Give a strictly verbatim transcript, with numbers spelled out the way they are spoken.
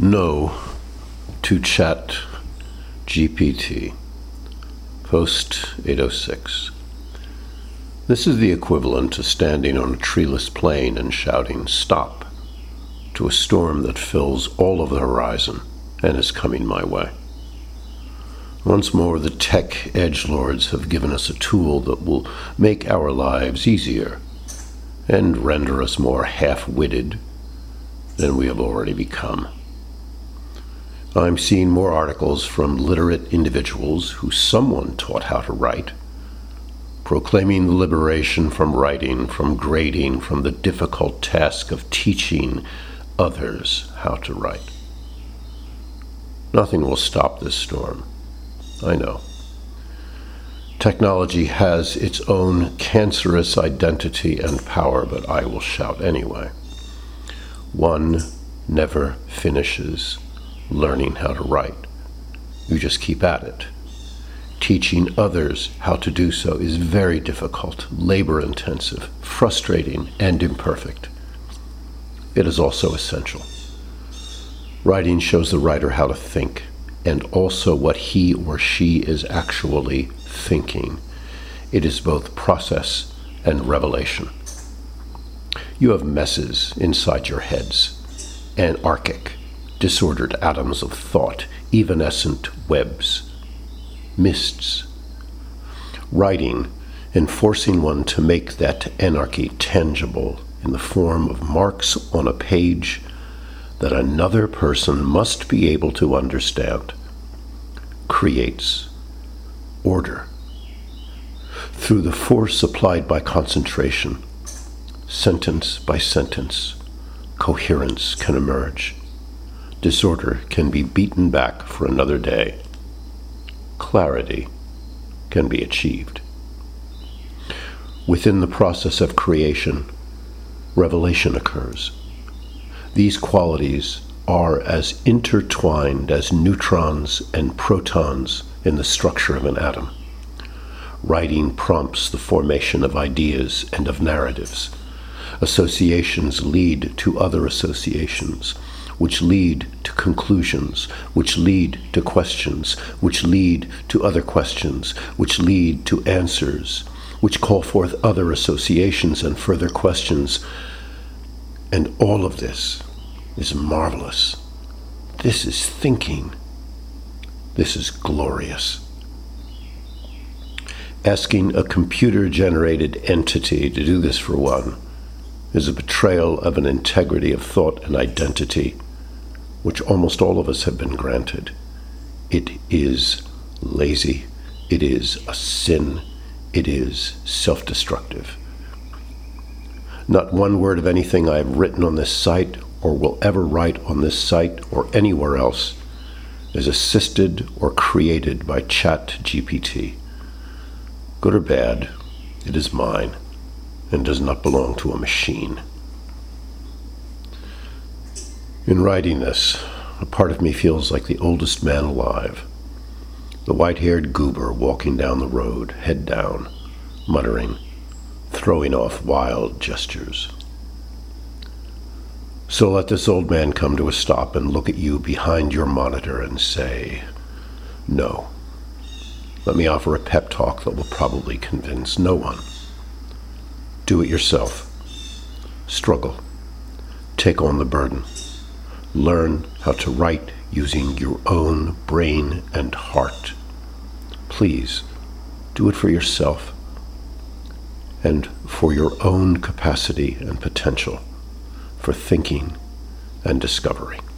No to Chat G P T. Post eight oh six. This is the equivalent to standing on a treeless plain and shouting, "Stop," to a storm that fills all of the horizon and is coming my way. Once more, the tech edgelords have given us a tool that will make our lives easier and render us more half-witted than we have already become. I'm seeing more articles from literate individuals who someone taught how to write, proclaiming the liberation from writing, from grading, from the difficult task of teaching others how to write. Nothing will stop this storm, I know. Technology has its own cancerous identity and power, but I will shout anyway. One never finishes learning how to write. You just keep at it. Teaching others how to do so is very difficult, labor-intensive, frustrating, and imperfect. It is also essential. Writing shows the writer how to think, and also what he or she is actually thinking. It is both process and revelation. You have messes inside your heads, anarchic, disordered atoms of thought, evanescent webs, mists. Writing, enforcing one to make that anarchy tangible in the form of marks on a page that another person must be able to understand, creates order. Through the force applied by concentration, sentence by sentence, coherence can emerge. Disorder can be beaten back for another day. Clarity can be achieved. Within the process of creation, revelation occurs. These qualities are as intertwined as neutrons and protons in the structure of an atom. Writing prompts the formation of ideas and of narratives. Associations lead to other associations, which lead to conclusions, which lead to questions, which lead to other questions, which lead to answers, which call forth other associations and further questions. And all of this is marvelous. This is thinking. This is glorious. Asking a computer-generated entity to do this for one is a betrayal of an integrity of thought and identity which almost all of us have been granted. It is lazy. It is a sin. It is self-destructive. Not one word of anything I have written on this site or will ever write on this site or anywhere else is assisted or created by Chat G P T. Good or bad, it is mine and does not belong to a machine. In writing this, a part of me feels like the oldest man alive, the white-haired goober walking down the road, head down, muttering, throwing off wild gestures. So let this old man come to a stop and look at you behind your monitor and say, no. Let me offer a pep talk that will probably convince no one. Do it yourself. Struggle. Take on the burden. Learn how to write using your own brain and heart. Please, do it for yourself and for your own capacity and potential for thinking and discovery.